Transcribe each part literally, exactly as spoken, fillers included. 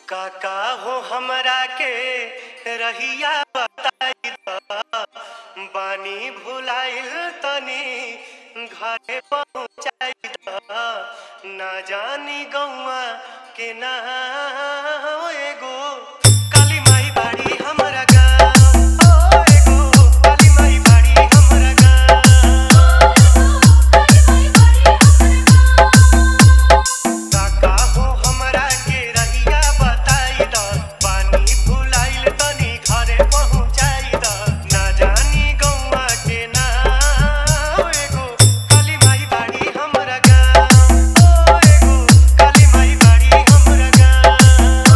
काका हो हमरा के रहिया बताई दा, बानी भुलाइल तनी घरे पहुँचाई दा। ना जानी गौआ के ना एगो काली माई बाड़ी हमरा गाँव, ओ एगो काली माई बाड़ी हमरा गाँव। काका हो हमरा के रहिया बताई दा, बानी भुलाइल तनी घरे पहुँचाई दा। ना जानी गौआ के ना एगो काली माई बाड़ी हमरा गाँव, ओ एगो काली माई बाड़ी हमरा गाँव।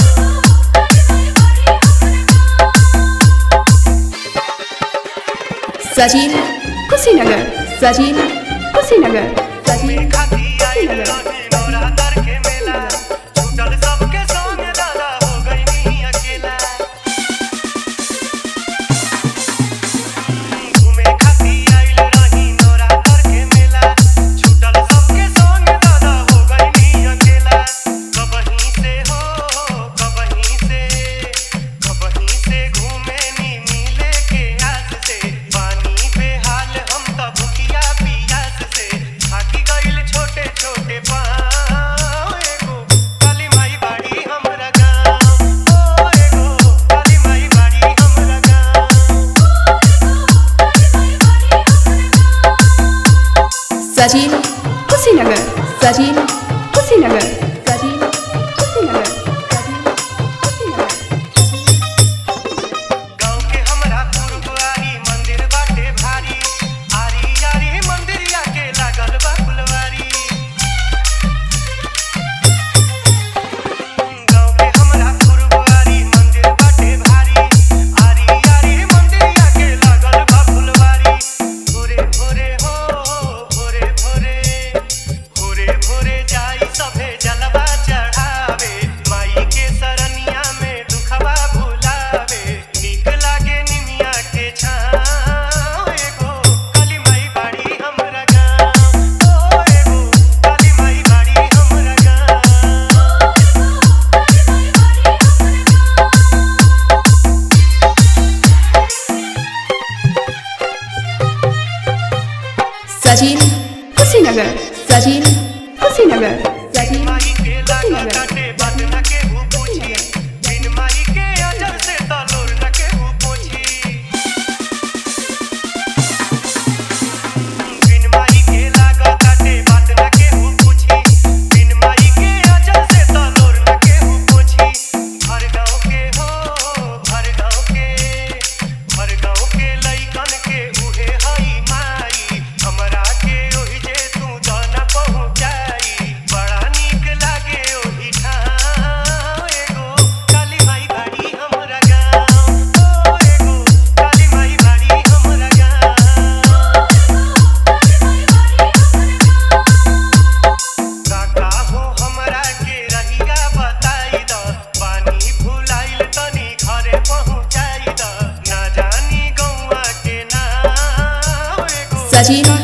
सचिन कुशीनगर, सचिन कुशीनगर, सचिन कुशीनगर। सचिन कुशीनगर, सचिन कुशीनगर, सचिन कुशीनगर, सचिन कुशीनगर। गाँव के हमरा पुरबारी मंदिर बाटे भारी, आरी आरी मंदिरिया के लागल बा फुलवारी। गाँव के हमरा पुरबारी मंदिर बाटे भारी, आरी आरी मंदिरिया के लागल बा फुलवारी। भोरे भोरे हो भोरे भोरे भोरे भोरे जाई सभे जलवा चढ़ावे, माई के सरनिया में दुखवा भुलावे। नीक लागे निमिया के छाँव, एगो काली माई बाड़ी हमरा गाँव, ओ एगो काली माई बाड़ी हमरा गाँव। सचिन कुशीनगर, सचिन कुशीनगर, सचिन माई के लागा कुशीनगर। काटे बात न केहू पूछी, बिन माई के अजर से तलोर न केहू पोछी। बिन माई के लागा काटे बात न केहू पूछी, बिन माई के अजर से तलोर न केहू पोछी। भर गाँव के हो भर गाँव के भर गाँव के लइकन के उहे हई माई, हमरा के ओहि जे तू दाना पहुँचाई। बड़ा नीक लागे ओहि ठाम, एगो काली माई बाड़ी हमरा गाँव, ओ एगो काली माई बाड़ी हमरा गाँव। काका हो हमरा के रहिया बताई दा, बानी भुलाइल तनी घरे पहुँचाई दा। ना जानी गौआ के ना एगो सचिन